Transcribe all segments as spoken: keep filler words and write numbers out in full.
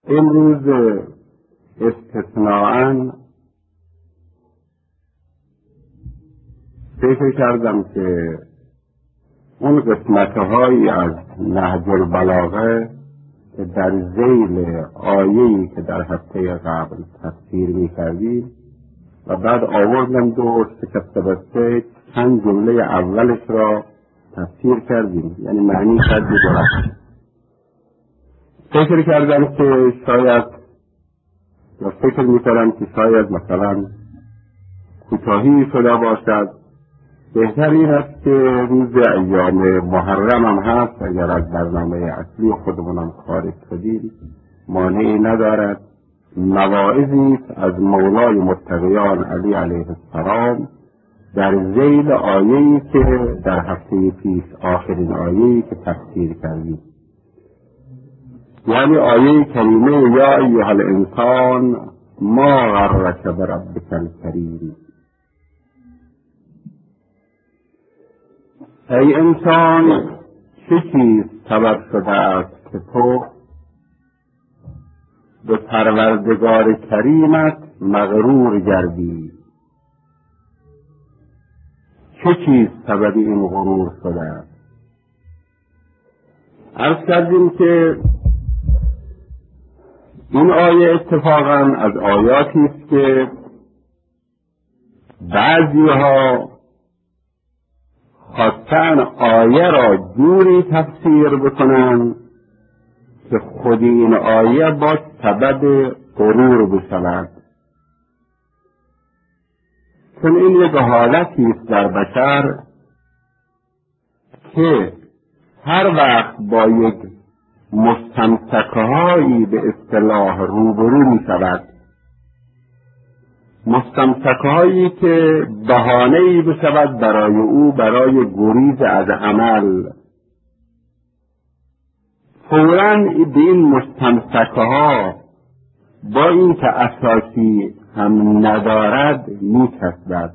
امروز استثناءً فکر کردم که اون قسمت‌هایی از نهج البلاغه که در ذیل آیه‌ای که در هفته قبل تفسیر می‌کردیم و بعد آوردم دو شکسته بسته چند جمله اولش را تفسیر کردیم، یعنی معنی کردی درست. فکر کردم که شاید یا فکر می‌کردم که شاید مثلا کوتاهی شده باشد. بهتر این است که روز ایام محرم هم هست، اگر از برنامه اصلی خودمونم خارج شدیم مانعی ندارد. مواعظی از مولای متقیان علی علیه السلام در ذیل آیه‌ای که در هفته پیش آخرین آیه‌ای که تفسیر کردیم، یعنی آیه کریمه یا ایها الانسان ما غرک بربک الکریم. ای انسان، چه چیز سبب شده است که تو به پروردگار کریمت مغرور گردی؟ چه چیز سبب این غرور شده است؟ عرض کردیم که این آیه اتفاقا از آیاتی است که بعضیها خواستن آیه را جوری تفسیر بکنن که خود این آیه با سبب غرور بشود، چون این یک حالتی است در بشر که هر وقت با یک مستمسکهایی به اصطلاح روبرو می شود، مستمسکهایی که بهانه‌ای بشود برای او برای گریز از عمل، فوراً به این مستمسکها با این که اساسی هم ندارد می چسبد.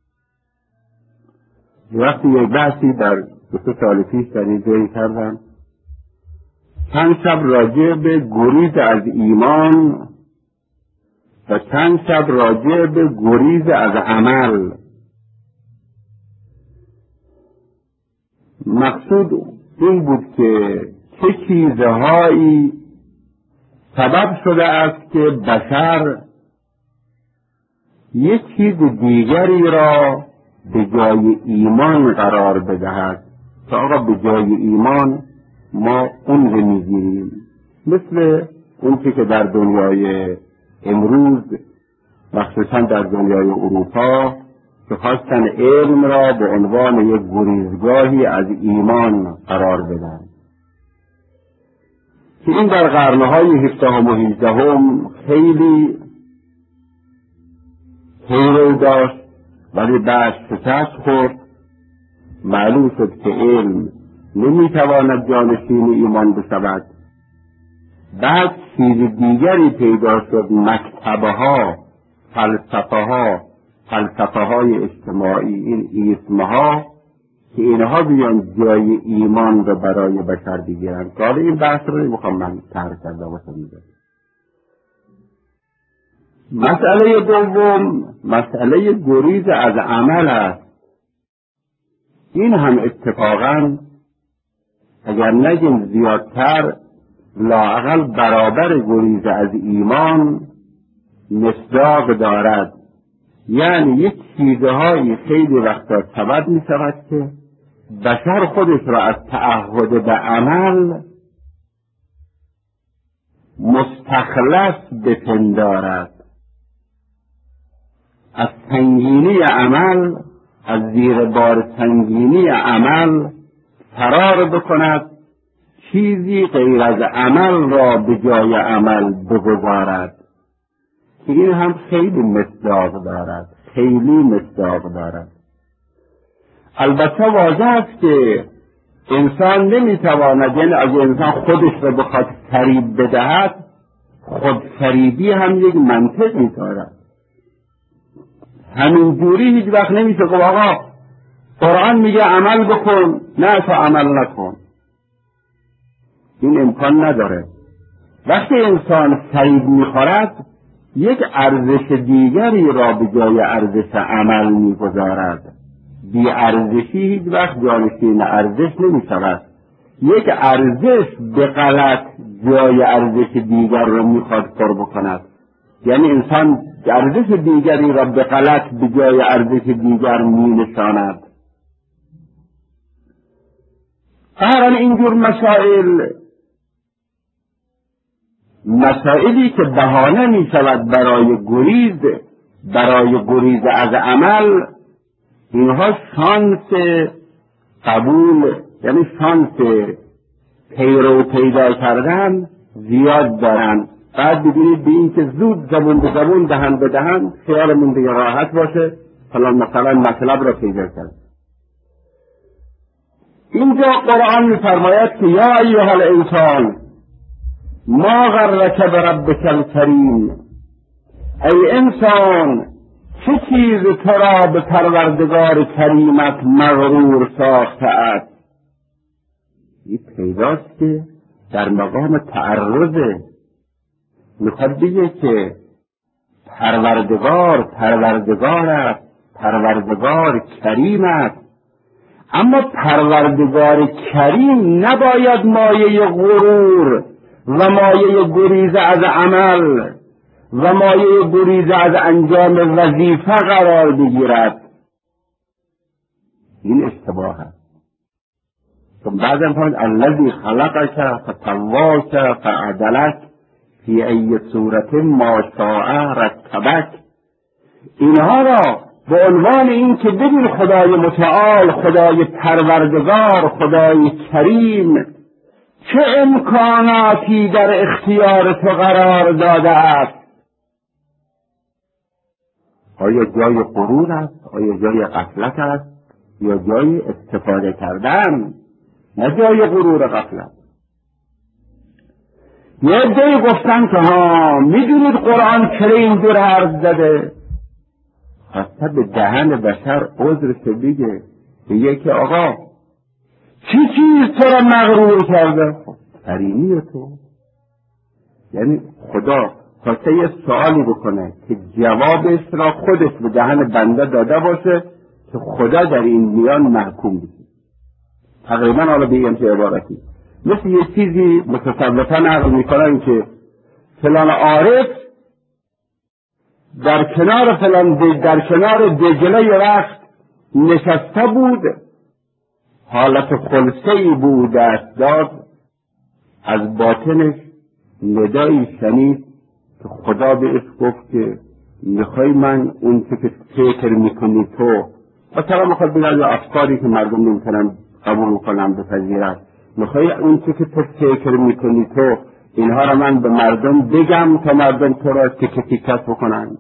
وقتی یک بحثی در دو سه سال پیش در این ذیل کردم، چند شب راجع به گریز از ایمان و چند شب راجع به گریز از عمل. مقصود این بود که چه چیزهایی سبب شده است که بشر یک چیز دیگری را به جای ایمان قرار بدهد که آقا به جای ایمان ما اون رو میگیریم، مثل اون که در دنیای امروز مخصوصا در دنیای اروپا که خواستن علم را به عنوان یک گریزگاهی از ایمان قرار بدن، که این در قرنهای هفدهم و هجدهم خیلی پیرو داشت، ولی بعد شکست خورد. معلوم شد که علم نمیتواند جانشین ایمان بشود. بعد چیز دیگری پیدا شد، مکتبه ها، فلسفه ها، فلسفه های اجتماعی، این ایسمه ها که اینها بیان جای ایمان رو برای بشر بگیرن. حالا این بحث رو نمیخوام من طرح کرده باشم. مسئله دوم مسئله گریز از عمل است. این هم اتفاقا اگر نگیم زیادتر، لااقل برابر گریز از ایمان مصداق دارد. یعنی یک چیزهایی خیلی وقتا سبب می شود که بشر خودش را از تعهد به عمل مستخلص بپندارد، از سنگینی عمل، از زیر بار سنگینی عمل فرار بکند، چیزی غیر از عمل را به جای عمل بگذارد، که این هم خیلی مصداق دارد، خیلی مصداق دارد. البته واضح است که انسان نمیتواند، یعنی اگه انسان خودش را بخواد فریب بدهد، خود فریبی هم یک منطقی دارد. همین جوری هیچ وقت نمیشه که آقا قرآن میگه عمل بکن، نه تو عمل نکن. این امکان نداره. وقتی انسان فریب میخورد یک ارزش دیگری را به جای ارزش عمل میگذارد. بی ارزشی هیچ وقت جانشین ارزش نمیشود. یک ارزش به غلط جای ارزش دیگر را میخواد پر بکند. یعنی انسان ارزش دیگری را به غلط به جای ارزش دیگر مینشاند. هر اینجور مسائل مسائلی که بهانه می شود برای گریز برای گریز از عمل، اینها شانس قبول، یعنی شانس پیرو پیدا کردن زیاد دارن. بعد ببینید به این که زود زبون به زبون دهن به دهن خیالمون دیگه راحت باشه فلان مثلا مطلب را پیدا کرد. اینجا قرآن می‌فرماید که یا ایها الانسان ما غرک بربک الکریم، ای انسان چه چیز تو را به پروردگار کریمت مغرور ساخته است؟ این پیداست که در مقام تعرضه، میخواد بگه که پروردگار پروردگار است، پروردگار کریم است. اما پروردگار کریم نباید مایه غرور و مایه گریز از عمل و مایه گریز از انجام وظیفه قرار بگیرد. این اشتباه است. ثم بعدم فرمود الذی خلقک فسواک فعدلک فی ای صورت ما شاء رکبک. اینها را به عنوان این که ببین خدای متعال، خدای پروردگار، خدای کریم چه امکاناتی در اختیار تو قرار داده است. آیا جای غرور است؟ آیا جای غفلت است؟ یا جای استفاده کردن؟ نه جای غرور و غفلت. یه عده‌ای گفتن که ها میدونید قرآن چرا اینجور حرف زده؟ خواسته به دهن بشر عذرش بگه، بگه که آقا چی چیز تو را مغرور کرده؟ فرینی تو. یعنی خدا خواسته یه سوالی بکنه که جوابش را خودش به دهن بنده داده باشه که خدا در این میان محکوم بشه. تقریبا حالا بگم چه عبارتی مثل یه چیزی متصوفا نقل میکنن که فلان عارف در کنار فلان در کنار دجله یه وقت نشسته بود، حالت خلصه‌ای بود دست داد، از باطنش ندایی شنید که خدا بهش گفت که میخوای من اون که فکر میکنی تو، مثلا میخواد بگه افکاری که مردم نمیتونن قبول کنم بپذیرن، میخوای اون که تو فکر میکنی تو اینها را من به مردم بگم تا مردم تو را تکه تکت بکنن.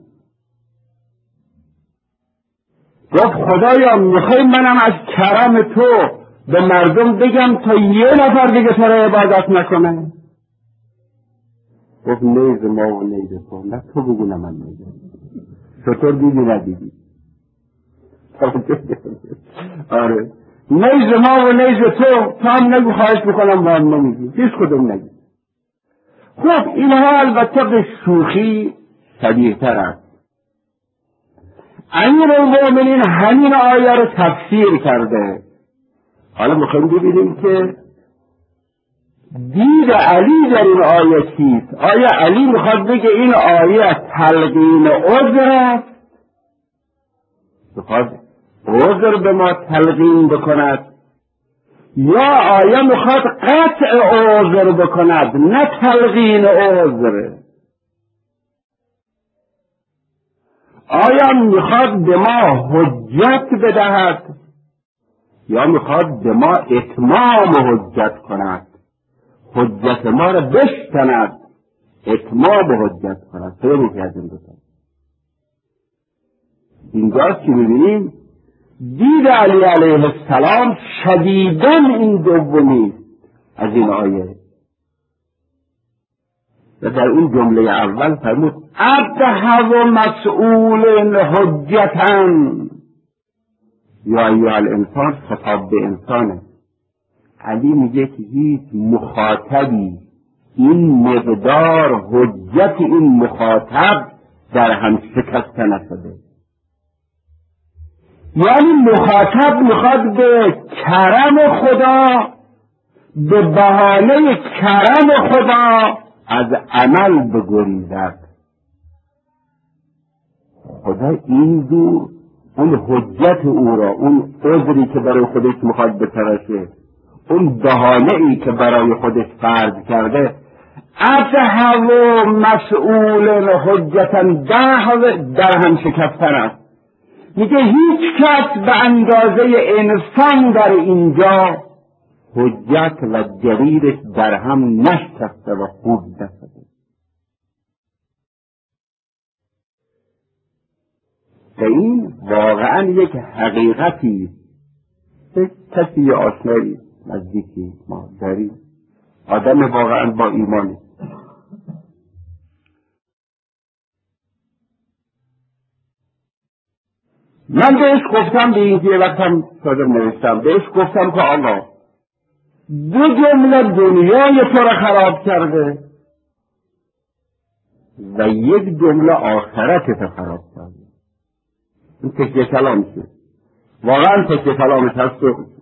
گفت خدایا میخوای منم از کرم تو به مردم بگم تا یه نفر دیگه تو را عبادت نکنه؟ گفت نیز ما و نیز تو، نه تو بگو نه من میگم. چطور دیدی ندیدی؟ آره نیز ما و نیز تو، تو هم نگو خواهش بکنم با هم نمیگی، هیچ کدوم نگی. خب اینها البته به شوخی شبیه تر است. امیرالمؤمنین همین آیه رو تفسیر کرده. حالا میخوایم ببینیم که دید علی در این آیه چیست. آیا علی میخواد بگه این آیه تلقین عذر است، میخواد عذر به ما تلقین بکند، یا آیه میخواد قطع عذر بکند نه تلقین عذر؟ آیا میخواد به ما حجت بدهد یا میخواد به ما اتمام حجت کند؟ حجت ما را بشکند، اتمام حجت کند. خیلی که از این دوتا اینجاست که میبینیم دید علی علیه السلام شدیداً این دومی از این آیه. و در اون جمله اول فرمود ابهض مسئول حجتاً. یا ایها الانسان خطاب به انسانه. علی میگه که هیچ مخاطبی این مقدار حجت این مخاطب در هم شکسته نشده. یعنی مخاطب میخواد به کرم خدا، به بهانه کرم خدا از عمل بگریزد. خدا این دور اون حجت او را، اون عذری که برای خودش میخواد بترشه، اون بهانه ای که برای خودش فرض کرده، اصحا و مسئول حجتا ده در هم شکستن است. میگه هیچ کس به اندازه انسان در اینجا حجت و دلیلش در هم نشکسته و خوب نشده. و این واقعا یک حقیقتی به کسی آشنایی نزدیکی ما داریم، آدم واقعا با ایمانی. من بهش گفتم، به این یه وقت هم صادر نوشتم، بهش گفتم که آقا دو جمله دنیای تو را خراب کرده و یک جمله آخرت تو خراب کرده. این تکیه کلامشه، واقعا تکیه کلامش هست.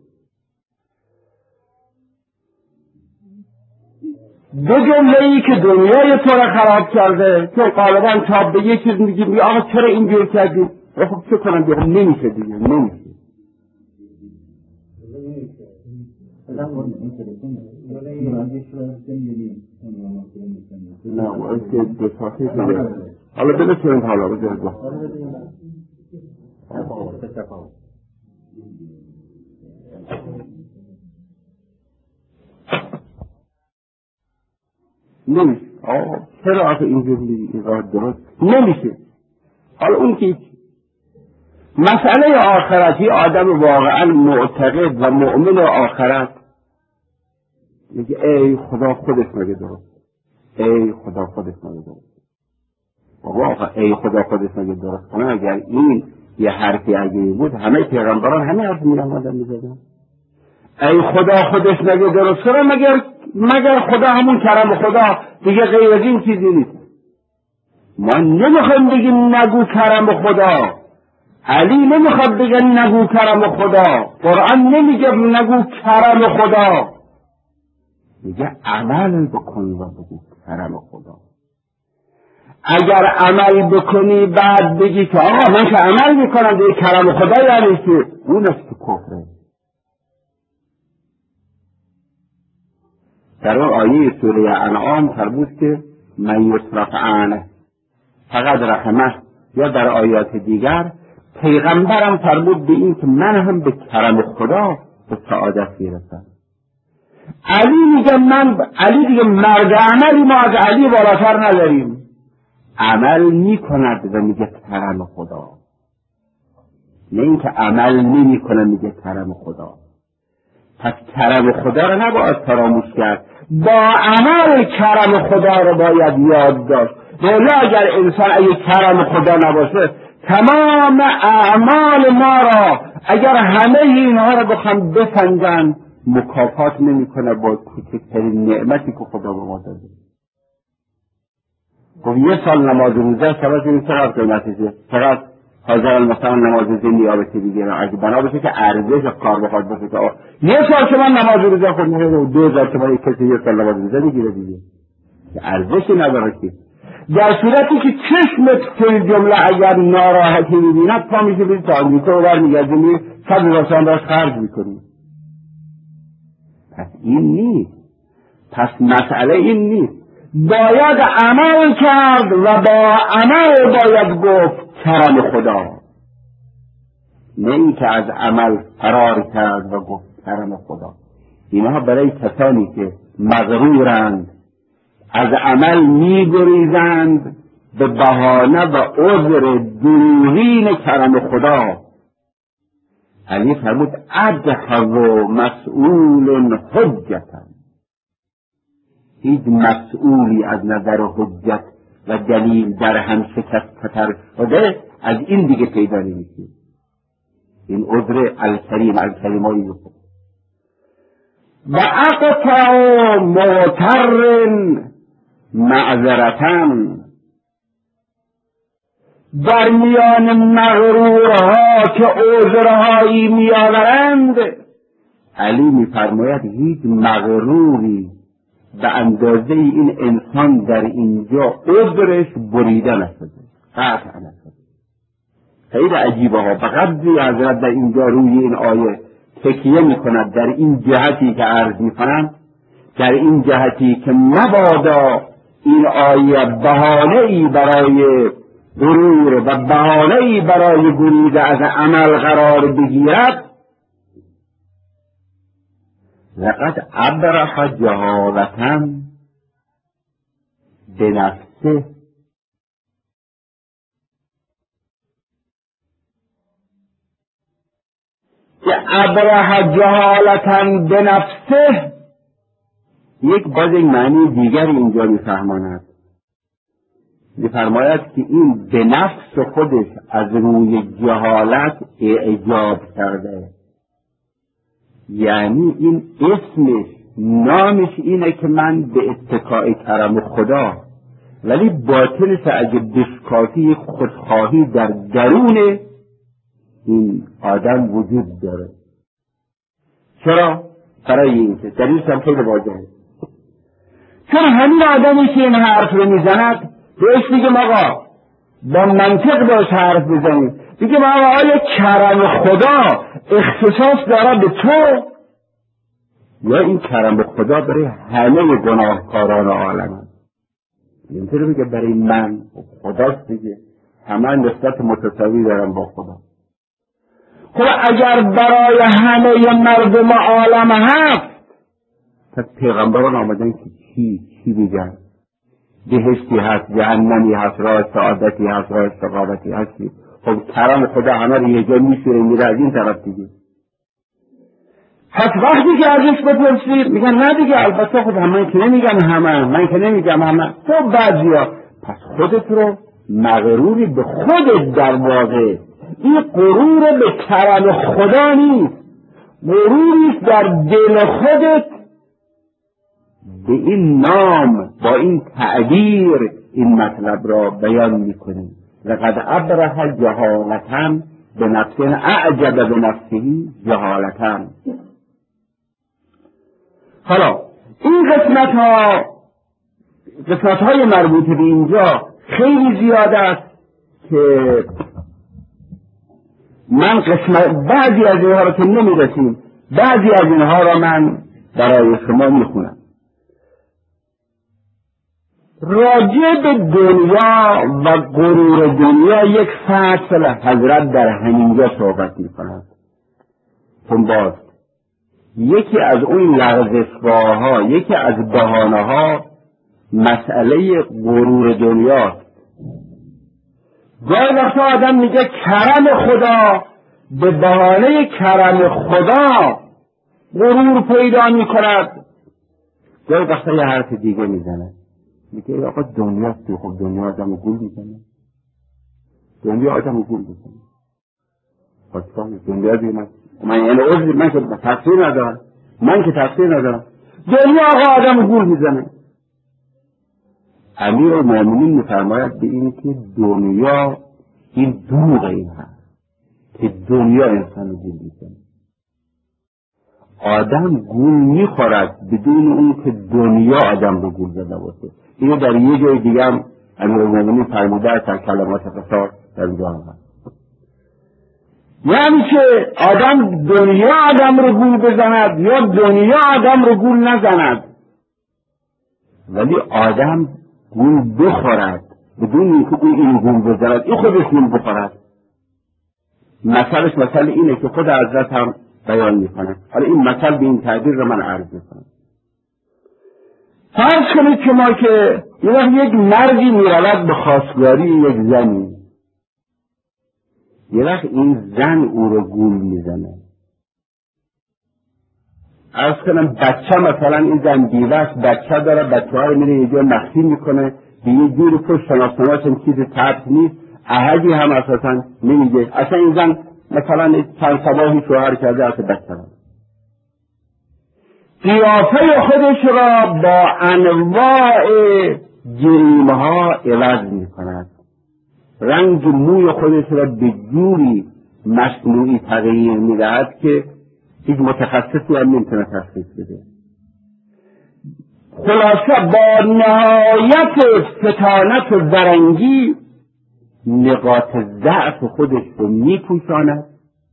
دو جمله ای که دنیای تو را خراب کرده، که غالبا تا به یک چیز میگیم می آقا چرا اینجور کردی؟ خب چه کنم دیگه؟ نمیشه دیگه، نمیشه. نه اون که دو ساعته دیگه حالا بله چرا حالا بذارد با نمیشه. آه چرا آخه اینجور میگی راه درست نمیشه. حالا اون که مسئله آخرتی، آدم واقعا معتقد و مؤمن آخرت میگه ای خدا خودش مگه درست، ای خدا خودش مگه درست. بابا آخه ای خدا خودش مگه درست کنه، اگر این یه حرفی اگه بود همه پیغمبران همه حرف میرن آدم میزدن. ای خدا خودش مگه درست کنه، مگر مگر خدا همون کرم خدا دیگه، غیر از این چیزی نیست. ما نمیخوایم بگیم نگو کرم خدا، علی نمیخواد بگه نگو کرم خدا، قرآن نمیگه نگو کرم خدا، میگه عمل بکن و بگو کرم خدا. اگر عمل بکنی بعد بگی که آقا من که عمل میکنم دیگه کرم خدا، یعنی که اون است که کفره. در اون آیه سوره انعام فرمود که من یصرف عنه فقد رحمه، یا در آیات دیگر پیغمبرم فرمود به این که من هم به کرم خدا به سعادت میرسم. علی میگه من علی دیگه مرد عملی ما از علی بالاتر نداریم، عمل میکند و میگه کرم خدا، نه اینکه عمل نمیکنه میگه کرم خدا. پس کرم خدا رو نباید فراموش کرد، با عمل کرم خدا رو باید یاد داشت. ولی اگر انسان اگه کرم خدا نباشه، تمام اعمال ما را اگر همه اینها رو بخوام بسنجن مکافات نمیکنه با کوچکترین نعمتی که خدا به ما داده. خب یه سال نماز روزه سبب این چقدر قیمتشه، چقدر حاضر مثلا نماز روزه نیابتی بگیرم، اگه بنا بشه که ارزش کار بخواد باشه که یه سال که من نماز روزه خود میگه دو هزار که من کسی یه سال نماز روزه بگیره دیگه ارزشی نداره که. در صورتی که چشمت فی جمله اگر ناراحتی میبیند پا میشه بید تا امریکا و برمیگردی می صد هزار تومان داشت خرج میکنی. پس این نیست، پس مسئله این نیست، باید عمل کرد و با عمل باید گفت کرم خدا، نه این که از عمل فرار کرد و گفت کرم خدا. اینها برای کسانی که مغرورند، از عمل میگریزند به بهانه و عذر دروغین کرم خدا. علی فرمود ادحو مسئول حجتا، هیچ مسئولی از نظر حجت و دلیل در هم شکست‌تر شده از این دیگه پیدا نمیشه. این عذر الکریم الکریمایی بکن. و اقطع معتر معذرتن، در میان مغرورها که عذرهایی میآورند، علی میفرماید هیچ مغروری به اندازه این انسان در اینجا عذرش بریده نشده، قطع نشده. خیلی عجیبه ها. فقط حضرت در اینجا روی این آیه تکیه میکند در این جهتی که عرض میکنند، در این جهتی که مبادا این آیه بهانه‌ای برای غرور و بهانه‌ای برای گریز از عمل قرار بگیرد. لقد ابرح جهالة بنفسه، که ابرح جهالة بنفسه یک باز یک معنی دیگر اینجا میفهماند. میفرماید که این به نفس خودش از روی جهالت اعجاب کرده، یعنی این اسمش نامش اینه که من به اتکاء کرم خدا، ولی باطنش اگه بشکافی خودخواهی در درون این آدم وجود داره. چرا؟ برای اینکه دلیلش هم خیلی واضحه. چون همین آدمی که این حرف رو میزند بهش میگم آقا با منطق باش حرف بزنید، میگم آقا آیا کرم خدا اختصاص داره به تو، یا این کرم خدا برای همه گناهکاران عالم هست؟ اینطوری میگه برای من خداست دیگه، همه نسبت متساوی دارم با خدا. خب اگر برای همه مردم عالم هست، پس پیغمبران آمدن که چی چی بگن؟ بهشتی هست، جهنمی هست، راه سعادتی هست، راه استقامتی هستی. خب کرم خدا همه رو یه جا میشوره میره از این طرف دیگه. پس وقتی که ازش بپرسید میگن نه دیگه، البته خود همه که نمیگم همه، من که نمیگم همه، تو بعضیا. پس خودت رو مغروری به خودت در واقع، این غرور به کرم خدا نیست، غروری در دل خودت به این نام با این تعبیر این مطلب را بیان میکنی. لقد ابرح جهالة بنفسه، اعجب بنفسه جهالة. حالا این قسمت ها قسمت های مربوط به اینجا خیلی زیاد است که من قسمت بعضی از اینها را که نمیرسیم، بعضی از اینها را من برای شما میخونم. راجع به دنیا و غرور دنیا یک فصل حضرت در همینجا صحبت میکند. چون باز یکی از اون لغزشگاه ها، یکی از بهانه ها مسئله غرور دنیاست. گاهی وقتا آدم میگه کرم خدا، به بهانه کرم خدا غرور پیدا میکند. گاهی وقتا یه حرف دیگه میزنه، میگه آقا دنیاست، خب دنیا آدم گول میزنه، دنیا آدم گول میزنه. خواستم دنیا دیگه من من یعنی عذر من که تفسیر ندارم، من که تفسیر ندارم، دنیا آقا آدم گول میزنه. امیر المومنین میفرماید به این که دنیا این دروغ این هست که دنیا انسان گول میزنه. آدم گول میخورد بدون اون که دنیا آدم رو گول زده باشه. اینو در یه جای دیگه هم امیرالمومنین فرموده است در کلمات قصار در اینجا هم هست. یعنی که آدم دنیا آدم رو گول بزند یا دنیا آدم رو گول نزند، ولی آدم گول بخورد بدون اینکه اون این گول بزند، این خودش گول بخورد. مثلش مثل اینه که خود حضرت هم بیان میکنه. حالا این مثل به این تعبیر رو من عرض میکنم. فرض کنید که ما که یه وقت یک مردی میرود به خواستگاری یک زنی، یه وقت این زن او رو گول میزنه. عرض کنم بچه مثلا این زن بیوه است، بچه داره، بچه های میره یه جا مخفی میکنه، به یه جوری که شناسنامه‌ش چیز ثبت نیست، احدی هم اساسا نمیگه. اصلا این زن مثلا چند صباحی شوهر کرده، اصلا بچه داره. قیافه خودش را با انواع جریمه ها عوض می کند، رنگ موی خودش را به جوری مصنوعی تغییر می دهد که هیچ متخصصی هم نمیتونه تشخیص بده. خلاصه با نهایت فتانت و زرنگی نقاط ضعف خودش رو می پوشاند.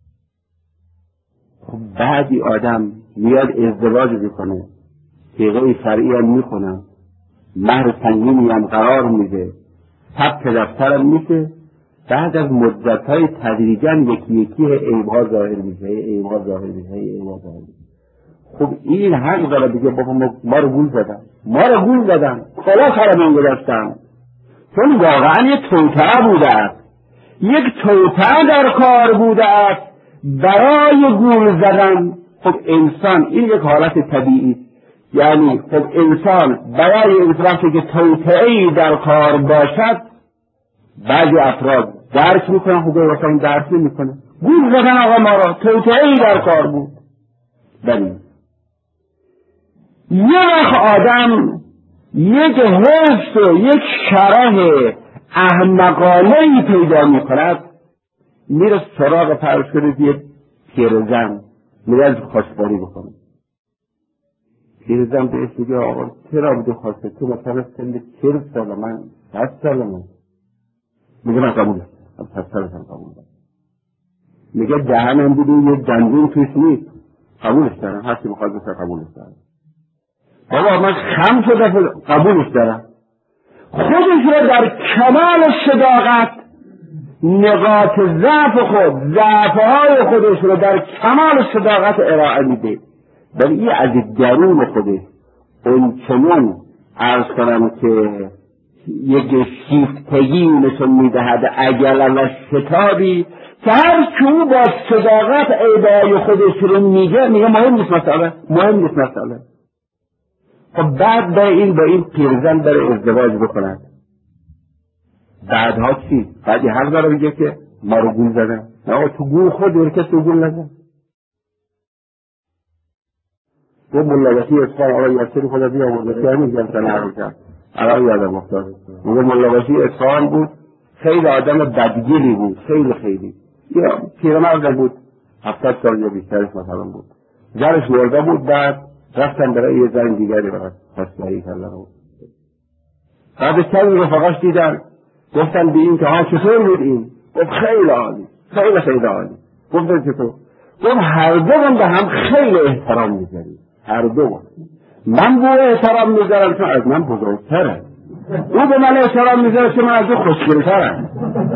خب بعدی آدم میاد ازدواج بکنه، حقوق شرعی هم میکنه، مهر سنگینی هم قرار میده، ثبت دفترم میشه، بعد از مدت‌های تدریجاً یکی یکی عیب‌ها ظاهر میشه، عیب‌ها ظاهر میشه، عیب‌ها ظاهر میشه. خب این حق داره بگه بابا ما رو گول زدن، ما رو گول زدن، خلا خرمون گرفتن، چون واقعا یک توطئه بوده است، یک توطئه در کار بوده است برای گول زدن. خب انسان این یک حالت طبیعی، یعنی خب انسان برای این وقتی که توطئه‌ای در کار باشد بعضی افراد درک میکنن، خب واسه درک نمیکنه، گول زدن آقا ما را، توطئه‌ای در کار بود. بله یه وقت آدم یک حس و یک شرح احمقانه‌ای پیدا میکند، میره سراغ فرض کنید یک پیرزن، میره از خواستگاری بکنه. پیرزن بهش میگه آقا چرا بوده خواسته، تو مثلا سن چهل ساله، من صد سالمه. میگه من قبول هستم، صد سالشم قبول هستم. میگه دهنم بوده یه دندون توش نیست، قبولش دارم، هرچی بخواد بسه قبولش دارم. بابا من خمس دفعه قبولش دارم. خودش رو در کمال صداقت نقاط ضعف خود، ضعفهای خودش رو در کمال صداقت ارائه میده، ولی این از درون خودش اون چنون عرض کنم که یک شیفتگی نشون میدهد، عجله و شتابی که هر چون با صداقت عیبای خودش رو میگه، میگه مهم نیست مسئله، مهم نیست مسئله. خب بعد با این با این پیرزن داره ازدواج بکنند، بعدها چی؟ بعدی حق داره بگه که ما رو گول زدن. نه تو گول خود ورکه تو گول نزن. تو ملابسی اصفان آقای یاسری خدا بیا ملابسی همین جمتن عرض کرد الان یادم افتاد. میگه ملابسی اصفان بود، خیلی آدم بدگیری بود، خیلی خیلی یا پیرمرد بود، هفتاد سال یا بیشترش مثلا بود، زرش مرده بود. بعد رفتن برای یه زن دیگری برای خواستگاری کردن بود. بعد چند رفقاش دیدن، گفتن به این که ها چطور بود این؟ گفت خیلی عالی، خیلی خیلی عالی. گفتن چطور؟ گفت هر دوم به هم خیلی احترام میذاریم، هر دوم. من به احترام میذارم چون از من بزرگتره، او به من احترام میذاره چون من از او خوشگلترم.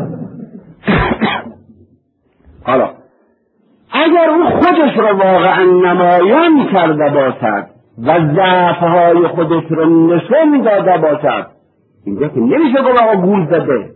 حالا اگر او خودش رو واقعا نمایان کرده باشد و ضعفهای خودش رو نشون داده باشد، اینجا که نمیشه گفت آقا گول زده.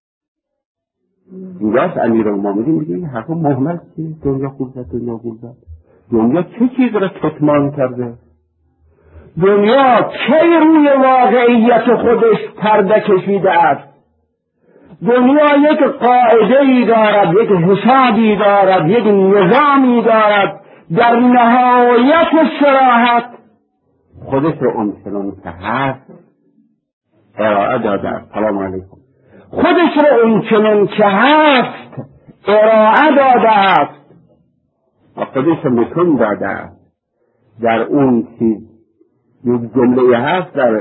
اینجاست امیرالمومنین میگه این حرفا مهمل که دنیا گول زد، دنیا گول زد. دنیا چه چیز را کتمان کرده؟ دنیا کی روی واقعیت خودش پرده کشیده است؟ دنیا یک قاعده ای دارد، یک حسابی دارد، یک نظامی دارد، در نهایت صراحت خودش رو اونچنان که هست ارائه داده است. سلام علیکم. خودش رو اونچنان که هست ارائه داده است و خودش رو نشون داده است. در اون چیز یک جمله هست در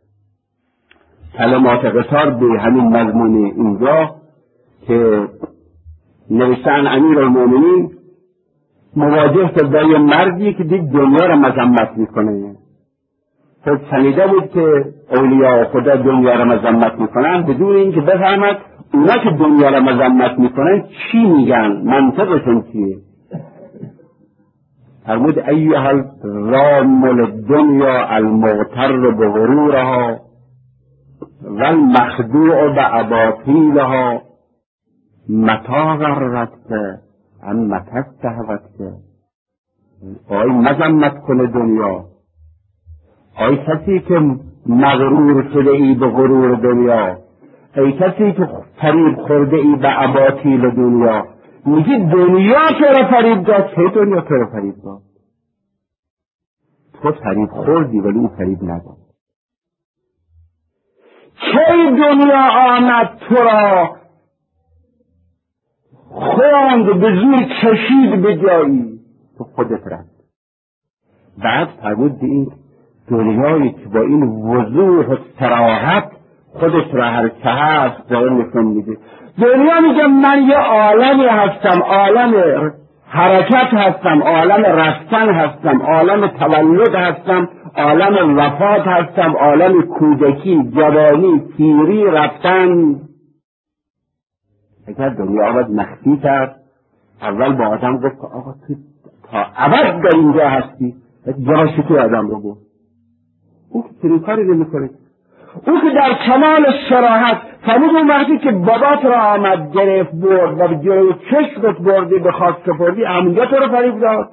کلمات قصار به همین مضمون اینجا که نوشتن امیرالمومنین مواجه شد با یه مردی که دید دنیا را مذمت میکنه. خب شنیده بود که اولیاء خدا دنیا را مذمت میکنن بدون اینکه بفهمد اونا که دنیا را مذمت میکنن چی میگن، منطقشون چیه. فرمود ایها الرام الدنیا المغتر بغرورها والمخدوع باباطیلها متى غرتک ام متى استهوتک. آی مذمت کنه دنیا، آی کسی که مغرور شده ای به غرور دنیا، ای کسی که فریب خورده ای به اباطیل دنیا. میگی دنیا تو را فریب داد. چه دنیا تو را فریب داد؟ تو فریب خوردی ولی او فریب نداد. کی دنیا آمد تو را خوند به زور کشید به جایی تو خودت رفت. بعد فرمود به این دنیایی که با این وضوح و صراحت خودش را هر که هست داره نشون میده. دنیا میگه من یه عالمی هستم، عالم حرکت هستم، عالم رفتن هستم، عالم تولد هستم، عالم وفات هستم، عالم کودکی، جوانی، پیری، رفتن. اگر دنیا آمد مخفی کرد، اول با آدم گفت که آقا تو تا ابد در اینجا هستی، جاشو تو آدم رو گفت. او که چنین کاری نمی‌کنه. او که در کمال صراحت فرمود اون وقتی که بابات را آمد گرفت برد و جلوی چشمت بردی به خاک سپردی، همونجا تو رو فریب داد.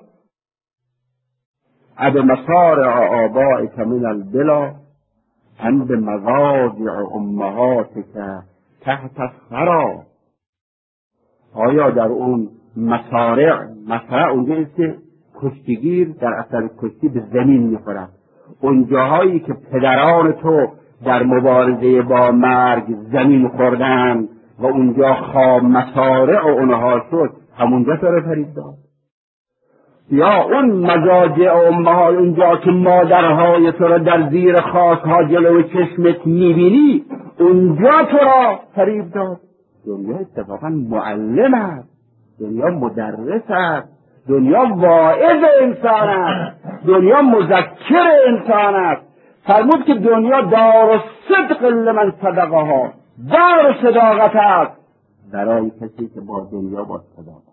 اب مسارع آبائک من البلا هم به مضاجع امهاتک تحت الثری. آیا در اون مسارع، مسارع اونجا است که کشتیگیر در اثر کشتی به زمین میخورد، اون جاهایی که پدران تو در مبارزه با مرگ زمین خوردن و اونجا خواب مسارع اونها شد، همونجا تو رو فریب داد. یا اون مضاجع امها، اونجا که مادرهای تو را در زیر خاکها جلو چشمت میبینی، اونجا تو را فریب داد. دنیا اتفاقا معلم است، دنیا مدرس است، دنیا واعظ انسان است، دنیا مذکر انسان است. فرمود که دنیا دار صدق لمن صدقها، دار صداقت است برای کسی که با دنیا با صداقت